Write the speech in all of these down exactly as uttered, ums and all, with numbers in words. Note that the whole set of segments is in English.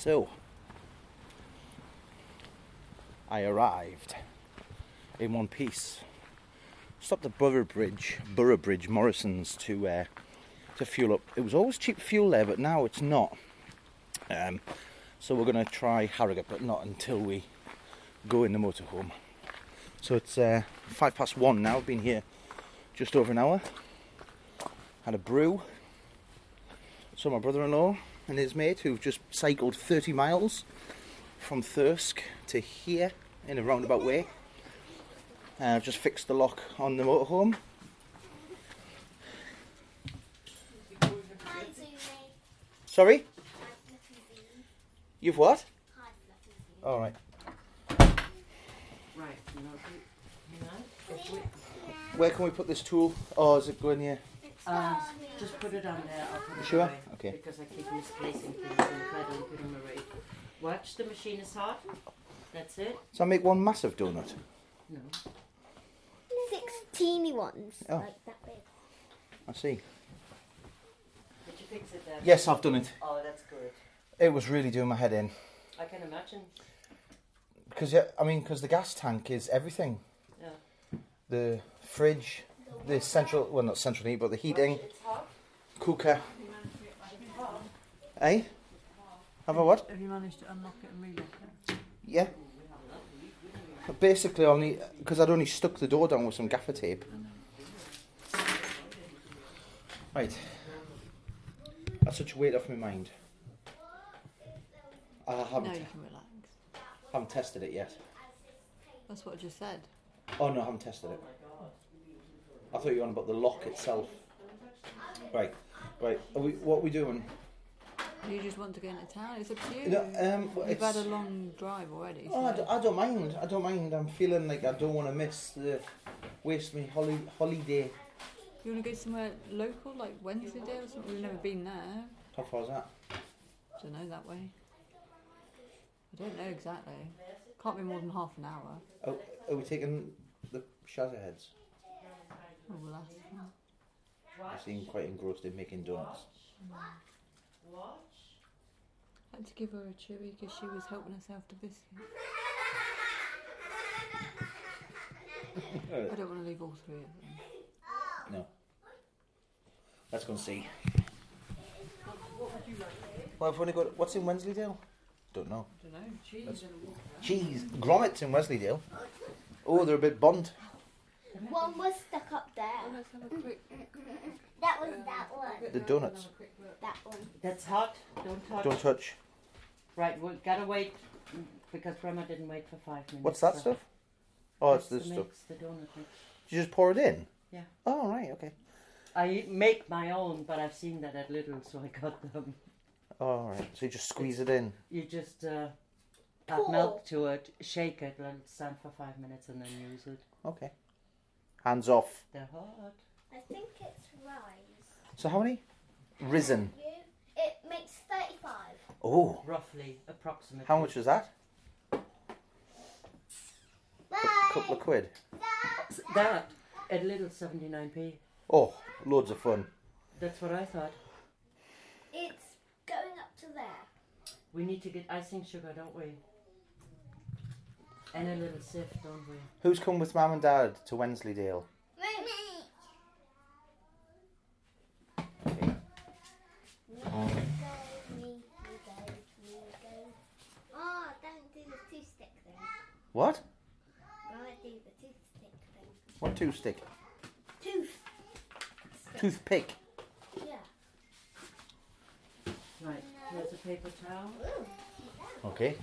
So, I arrived in one piece. Stopped at Borough Bridge, Borough Bridge, Morrison's to uh, to fuel up. It was always cheap fuel there, but now it's not. Um, so we're going to try Harrogate, but not until we go in the motorhome. So it's uh, five past one now. I've been here just over an hour. Had a brew. Saw my brother-in-law and his mate who've just cycled thirty miles from Thirsk to here in a roundabout way. I've uh, just fixed the lock on the motorhome. Sorry? You've what? All right. Right. Where can we put this tool? Oh, is it going here? Um, just put it on there. I'll put it Sure? away, Okay. Because I keep misplacing things and if I don't put them away. Watch, the machine is hot. That's it. So I make one massive donut. No. Six teeny ones. Oh. Like that big. I see. Did you fix it then? Yes, I've done it. Oh, that's good. It was really doing my head in. I can imagine. Because, yeah, I mean, because the gas tank is everything. Yeah. The fridge, the central, well, not central heat, but the heating, It's hot. cooker. Eh? Have I what? Have you managed to unlock it and relock it? Yeah. But basically, I'll need, because I'd only stuck the door down with some gaffer tape. Right. That's such a weight off my mind. I haven't, No, you can relax. haven't tested it yet. That's what I just said. Oh no, I haven't tested it. I thought you were on about the lock itself. Right, right. Are we, what are we doing? You just want to get into town? It's up to you. No, um, well, You've had a it's- long drive already. Oh, I, so- d- I don't mind. I don't mind. I'm feeling like I don't want to miss the waste me holi- holiday. You want to go somewhere local, like Wensleydale or something? We've never been there. How far is that? Don't know that way. I don't know exactly. Can't be more than half an hour. Oh, are we taking the Shazza heads? Oh, we'll ask them. I seem quite engrossed in making donuts. I had to give her a chewy because she was helping herself to biscuits. I don't want to leave all three of them. No. Let's go and see. Well, I've only got. What's in Wensleydale? Don't know. I don't know. Cheese That's- and a water. Cheese. Grommets in Wensleydale. Oh, they're a bit bond. One was stuck up there. Let's have a quick. That was that one. The donuts. That one. That's hot. Don't touch. Don't touch. Right, we gotta wait mm, because Grandma didn't wait for five minutes. What's that so stuff? Oh, it's that's this the stuff. mix, the donut mix. You just pour it in? Yeah. Oh, right, okay. I make my own, but I've seen that at Lidl, so I got them. Oh, right. So you just squeeze it in. You just uh, add Pour. milk to it, shake it, let it stand for five minutes, and then use it. Okay. Hands off. They're hot. I think it's rise. So how many? Risen. You, it makes thirty-five. Oh. Roughly, approximately. How much was that? Bye. A couple of quid. That at Lidl seventy-nine p. Oh, loads of fun. That's what I thought. It's going up to there. We need to get icing sugar, don't we? And a little sift, don't we? Who's come with Mum and Dad to Wensleydale? Okay. Oh. Oh, don't do the two stick thing. What? Don't do the two stick thing. What toothstick? Tooth. Toothpick. Yeah. Right, here's a paper towel. Ooh. Okay.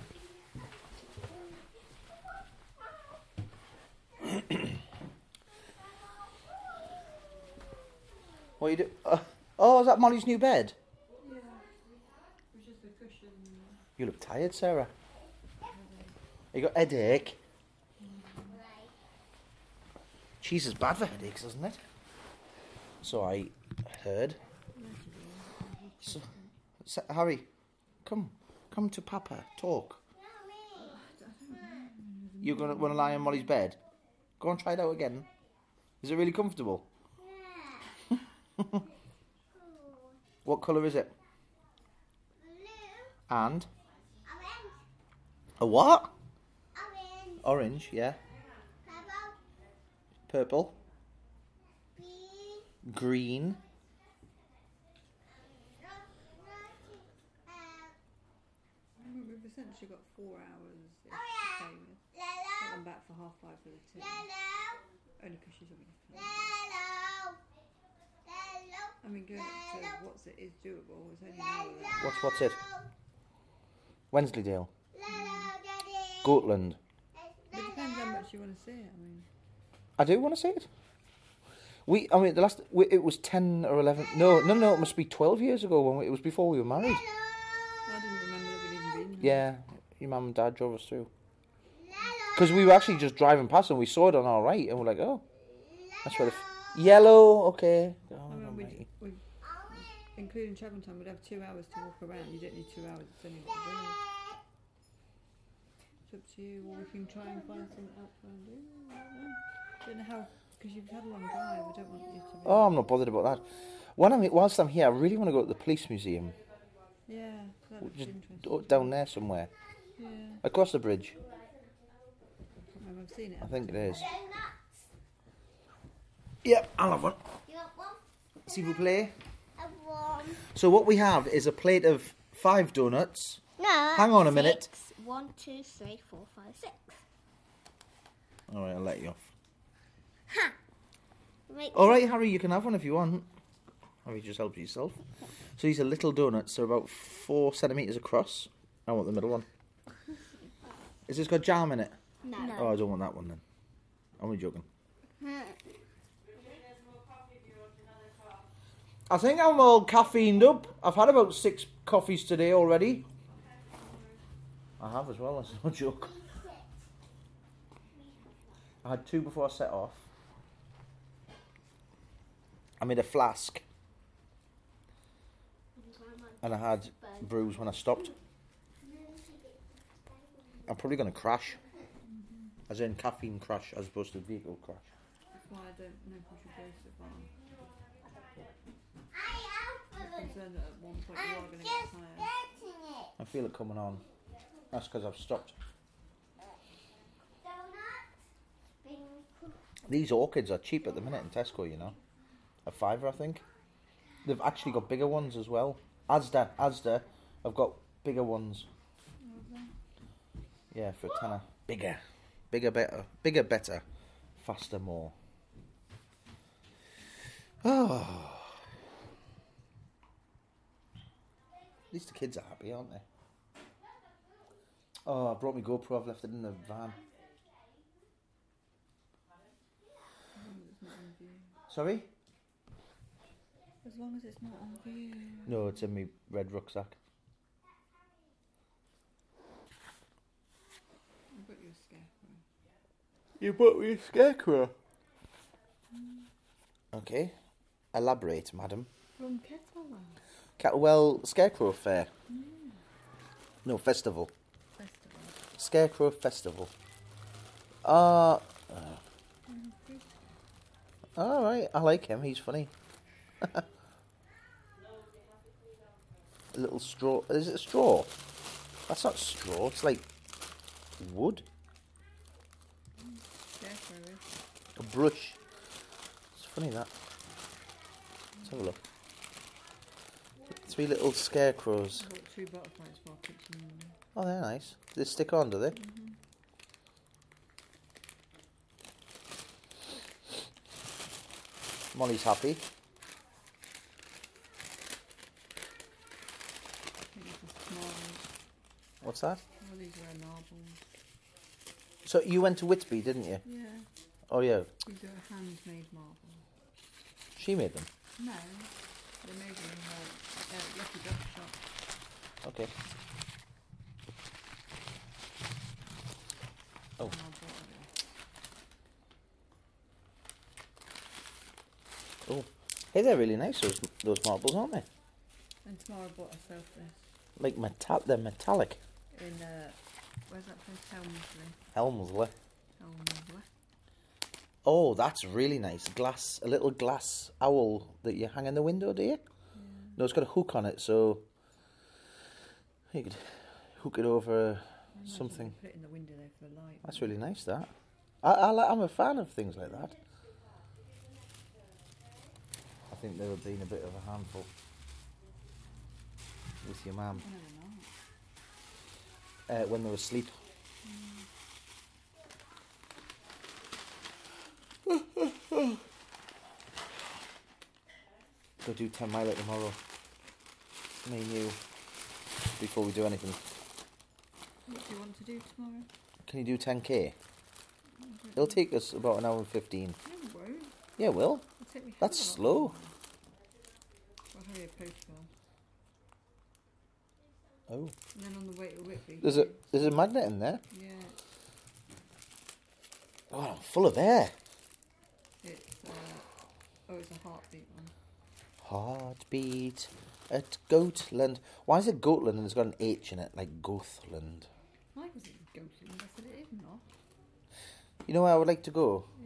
What are you do? Uh, oh, is that Molly's new bed? Yeah. Which is the cushion. You look tired, Sarah. You got headache. Cheese is bad for headaches, isn't it? So I heard. So, so, Harry, come, come to Papa. Talk. You're gonna want to lie on Molly's bed. Go and try it out again. Is it really comfortable? What colour is it? And A what? Orange. Orange, yeah. Purple. Purple. Green. Green. Um, We've essentially got four hours. If Oh, yeah. Take yellow. them back for half five for the tea. Yellow. Only because she's already finished. Yellow. Yellow. I mean, going up to what's it is doable. It's only an hour. There. What's what's it? Wensleydale. Yellow, Daddy. Gotland. But it depends how much you want to see it. I mean, I do want to see it. We, I mean, the last we, it was ten or eleven. No, no, no. It must be twelve years ago when we, it was before we were married. I didn't remember that we'd even been. Yeah, your mum and dad drove us through. Because we were actually just driving past and we saw it on our right and we're like, oh, that's where the f- yellow. Okay. Oh, I mean, we, almighty. we, including travel time, we'd have two hours to walk around. You don't need two hours. It's only what we're doing. It's up to you. Or we can try and find something else to do. I don't know. Don't know how, because you've had a long drive. I don't want you to be. Oh, I'm not bothered about that. When I'm, whilst I'm here, I really want to go to the police museum. Yeah, that looks Just interesting. d- down there somewhere. Yeah, Across the bridge. I remember I've seen it. I think it is. Donuts. Yep, I'll have one. You want one? S'il vous plaît. I want. So what we have is a plate of five donuts. No. Hang on a minute. Six. One, two, three, four, five, six. All right, I'll let you off. Ha! Make All right, Harry, you can have one if you want. Harry just helps yourself. So these are little donuts. They're about four centimetres across. I want the middle one. Is this got jam in it? No. Oh, I don't want that one then. I'm only joking. I think I'm all caffeined up. I've had about six coffees today already. I have as well, that's no joke. I had two before I set off. I made a flask. And I had brews when I stopped. I'm probably going to crash. As in caffeine crash as opposed to vehicle crash. That's why I don't know if we should go so far. I I'm am concerned that at one point you are I'm going to get just tired. getting it. I feel it coming on. That's because I've stopped. Donuts. Bing. These orchids are cheap at the minute in Tesco, you know. A fiver, I think. They've actually got bigger ones as well. Asda, Asda, I've got bigger ones. Yeah, for a tenner. Bigger. Bigger, better. Bigger, better. Faster, more. Oh. At least the kids are happy, aren't they? Oh, I brought my GoPro. I've left it in the van. As long as it's not on view. Sorry? As long as it's not on view. No, it's in my red rucksack. I've got you a scarecrow. You bought me a scarecrow? Okay. Elaborate, madam. From Kettlewell Catwell Scarecrow Fair. No, festival. Festival. Scarecrow Festival. Uh, uh, alright, I like him, he's funny. A little straw. Is it a straw? That's not straw, it's like wood. Scarecrow is. A brush. It's funny that. Let's have a look. Three little scarecrows. I've got two butterflies for our kitchen. Oh, they're nice. They stick on, do they? Molly's happy. I think this is marbles. What's that? Oh, these are marbles. So you went to Whitby, didn't you? Yeah. Oh yeah, These are handmade marbles. she made them. No. They made them in a uh, Lucky Duck shop. Okay. Oh. And I bought it. Oh, hey, they're really nice. Those those marbles, aren't they? And tomorrow I bought herself this Like metal, they're metallic. in, uh, where's that place? Helmsley. Helmsley. Helmsley. Oh, that's really nice. Glass, a little glass owl that you hang in the window, do you? No, it's got a hook on it, so you could hook it over. Yeah, Imagine something. they Put it in the window there for the light. That's really nice. That. I, I li- I'm a fan of things like that. I think they were being a bit of a handful with your mum No, they're not. uh, when they were asleep. Go do ten miler tomorrow. Me and you. Before we do anything. What do you want to do tomorrow? Can you do ten k? I don't It'll know. take us about an hour and fifteen. No, it won't. Yeah, it will. It'll take me That's hell of a lot slow. longer. I'll hurry a post on. Oh. And then on the way to Whitby. There's a there's a magnet in there. Yeah, Oh, I'm full of air. it's uh, oh, it's a heartbeat one. Heartbeat at Goatland. Why is it Goatland and it's got an H in it, like Gothland? Why was it Goatland? I said it is not. You know where I would like to go? Yeah.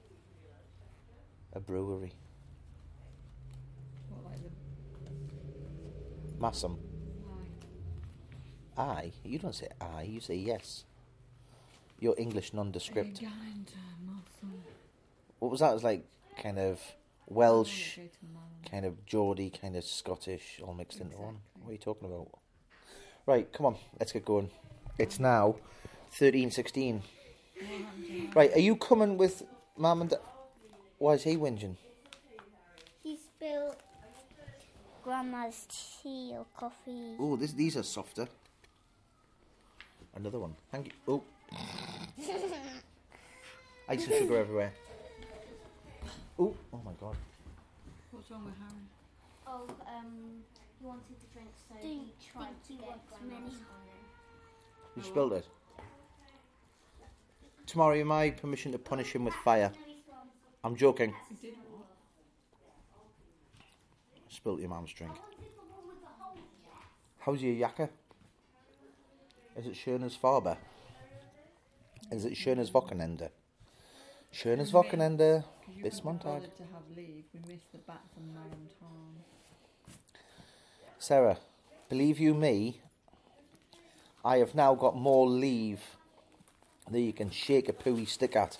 A brewery. What, like the Massam. why? I? You don't say I, you say yes. You're English nondescript. Are you going to Mossel? What was that? It was like kind of I Welsh, wanna go to Malin. kind of Geordie, kind of Scottish, all mixed into one. Exactly. What are you talking about? Right, come on, let's get going. It's now thirteen sixteen. What happened to that? Right, are you coming with Mum and Dad? Why is he whinging? He spilled Grandma's tea or coffee. Oh, this, these are softer. Another one. Thank you. Oh. Ice and sugar everywhere. Oh, oh my god. What's wrong with Harry? Oh, um, he wanted to drink, so he tried to get Grandma's You spilled it. Tomorrow, you my permission to punish him with fire. I'm joking. He did what? Spilt your mum's drink. How's your yakka? Is it Schönes Farbe? Is it Schönes Wochenende? Schönes Wochenende. Because you This couldn't be Montag. bothered to have leave. We missed the bat from Maranton. Sarah, believe you me, I have now got more leave that you can shake a pooey stick at.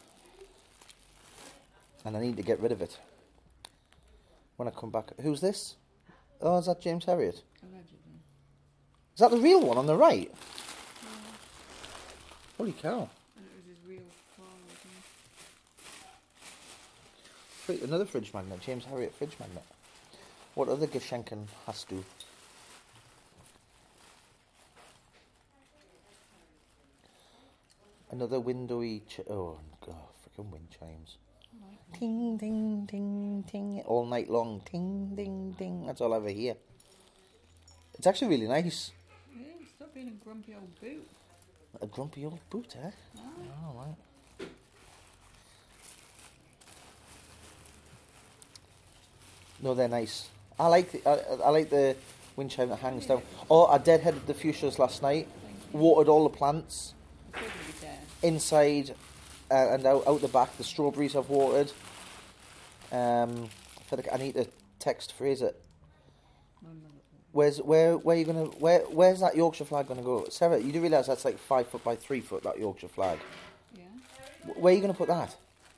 And I need to get rid of it. When I come back. Who's this? Oh, is that James Herriot? Allegedly. Is that the real one on the right? Holy cow. And it was his real car, wasn't it? Fri- Another fridge magnet, James Herriot fridge magnet. What other Geschenken hast du? Another windowy... Ch- oh, God, freaking wind chimes. Right. Ting, ting, ting, ting. All night long. Ting, ting, ting. That's all I ever hear. It's actually really nice. Yeah, stop being a grumpy old boot. A grumpy old boot, eh? Ah. Oh, right. No, they're nice. I like the I, I like the wind chime that hangs down. Oh, I deadheaded the fuchsias last night. Watered all the plants Probably there. inside uh, and out, out the back. The strawberries I've watered. Um, I feel like I need to text Fraser. My mother. Where's where where you gonna where where's that Yorkshire flag gonna go? Sarah, you do realise that's like five foot by three foot, that Yorkshire flag. Yeah. Wh- Where are you gonna put that?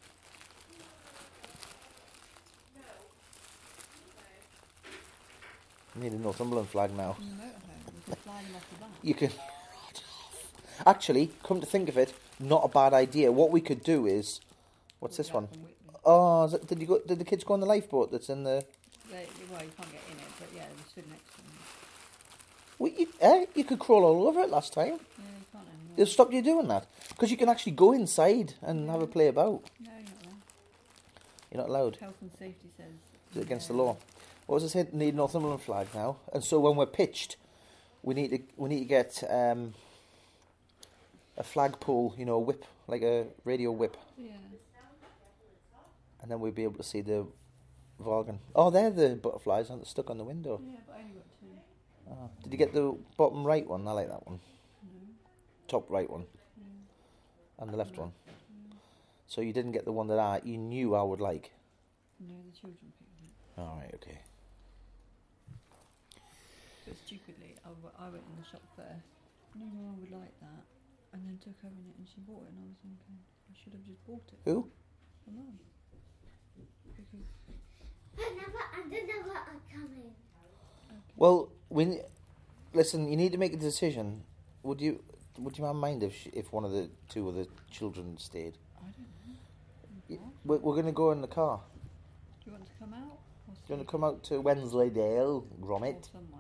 I need a Northumberland flag now. In the motorhome, we can fly them off the back. You can actually come to think of it, not a bad idea. What we could do is, what's this Walk one? up from Whitby. Oh, is it, did you go? Did the kids go on the lifeboat that's in the? They, well, you can't get in it, but yeah, they stood next to them. Well, you, eh, you could crawl all over it last time. Yeah, you can't anymore. They'll stop you doing that because you can actually go inside and have a play about. No, you're not there. You're not allowed. Health and safety says. Is it against the yeah. law? What was I saying? Need Northumberland flag now, and so when we're pitched, we need to we need to get um, a flagpole, you know, a whip, like a radio whip, Yeah. and then we'll be able to see the Vargan. Oh, they're the butterflies, aren't they, stuck on the window? Yeah, but I only got two. Oh. Did you get the bottom right one? I like that one. No. Top right one, Yeah. and the left one. Yeah. So you didn't get the one that I you knew I would like. No, the children picked it. All right, okay. But stupidly, I, w- I went in the shop first, knew my mum would like that, and then took her in it, and she bought it, and I was thinking I should have just bought it. Who? My mum. Because Another and another are coming. Well, when listen, you need to make a decision. Would you would your mum mind if she, if one of the two of the children stayed? I don't know. Y- We're, we're going to go in the car. Do you want to come out? Or Do you want to come out to Wensleydale, or Gromit? somewhere?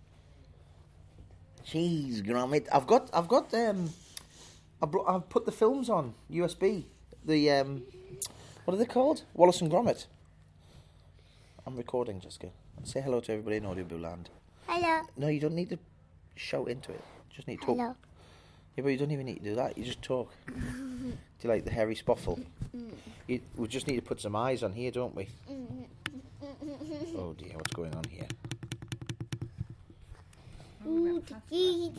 Jeez, Gromit. I've got I've got um, I brought I've put the films on U S B. The um, what are they called? Wallace and Gromit. I'm recording, Jessica. Say hello to everybody in Audio Land. Hello. No, you don't need to shout into it. You just need to talk. Hello. Yeah, but you don't even need to do that. You just talk. Do you like the hairy spoffle? You, we just need to put some eyes on here, don't we? Oh dear, what's going on here? Oh, we went past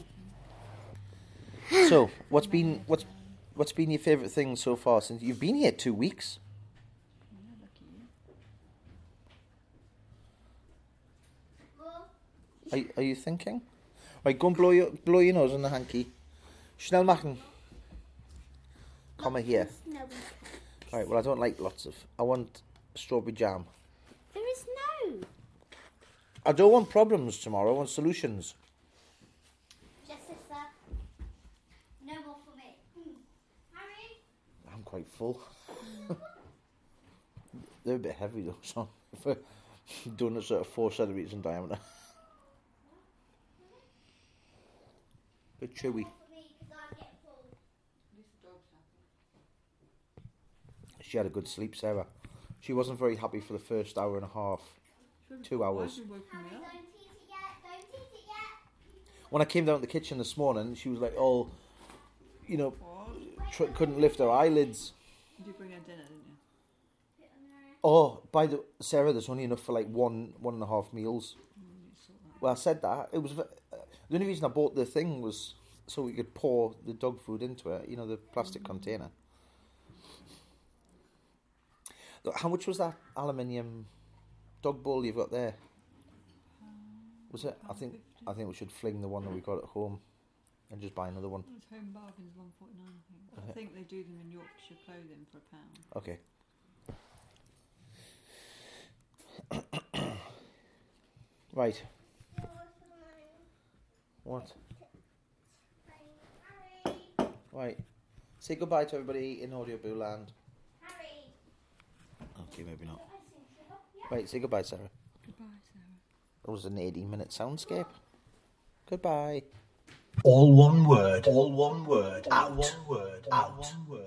that. So, what's been what's what's been your favourite thing so far since you've been here two weeks? Yeah, lucky you. Are, are you thinking? Right, go and blow your blow your nose on the hanky. Schnell machen. Comma here. No. Right, well I don't like lots of. I want strawberry jam. There is no. I don't want problems tomorrow. I want solutions. Jessica. No more for me. Harry. I'm quite full. They're a bit heavy though, so if we're doing a sort of four centimetres in diameter. Bit chewy. She had a good sleep, Sarah. She wasn't very happy for the first hour and a half. Two hours. Why have you woken me up? Don't eat it yet. Don't eat it yet. When I came down to the kitchen this morning, she was like, oh, you know, What? tr- couldn't lift her eyelids. You did bring her dinner, didn't you? Oh, by the Sarah, there's only enough for like one, one and a half meals. Mm, you sort that. Well, I said that. It was v- uh, the only reason I bought the thing was so we could pour the dog food into it. You know, the plastic container. Look, how much was that aluminium dog bowl you've got there? Was it? I think I think we should fling the one that we got at home and just buy another one. Well, it's Home Bargains one forty nine. I think. I think they do them in Yorkshire Clothing for a pound. Okay. Right. What? Harry. Right. Say goodbye to everybody in Audio Boo Land. Harry. Okay, maybe not. Right, say goodbye, Sarah. Goodbye, Sarah. That was an eighteen minute soundscape. Goodbye. All one word. All one word. Out. All one word. Out. All one word.